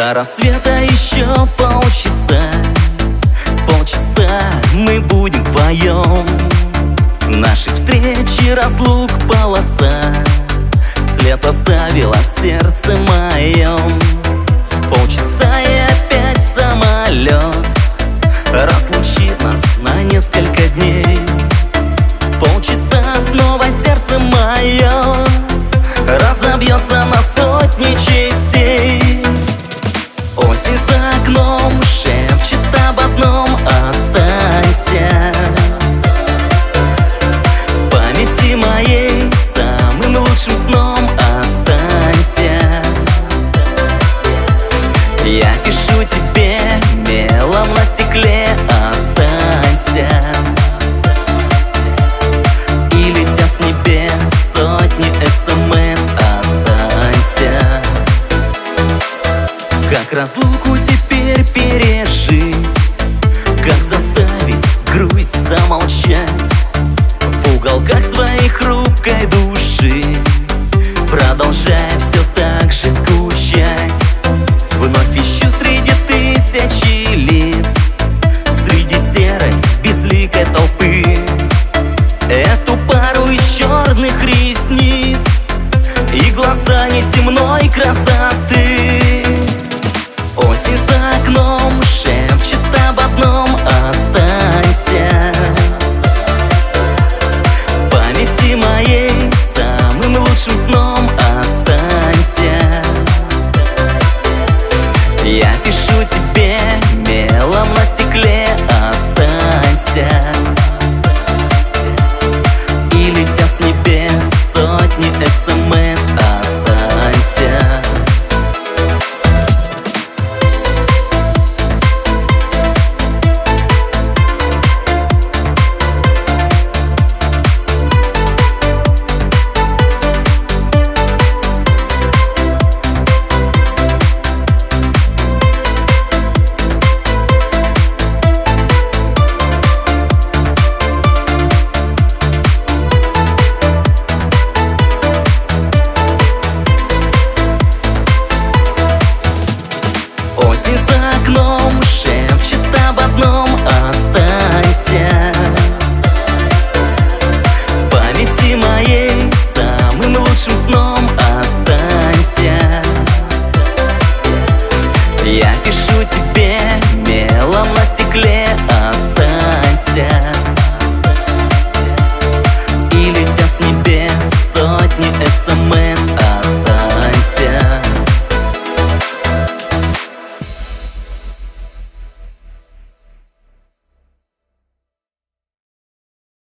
До рассвета еще полчаса, полчаса мы будем вдвоем. Наших встреч и разлук полоса след оставила в сердце моем. Полчаса и опять самолет разлучит нас на несколько дней. Полчаса снова сердце мое разобьется на сотни частей. Осень за окном шепчет об одном: останься. В памяти моей самым лучшим сном останься. Я пишу тебе мелом на стекле: останься. И летят с небес сотни СМС: останься. Как разлуку теперь пережить? Как заставить грусть замолчать? В уголках своей хрупкой души продолжая все так же скучать. Вновь ищу среди тысячи лиц, среди серой безликой толпы, эту пару из черных ресниц и глаза неземной красоты. Осень за окном шепчет об одном: останься. В памяти моей самым лучшим сном останься. Я пишу тебе мелом на стекле: останься. И летят с небес сотни СМС: останься. Осень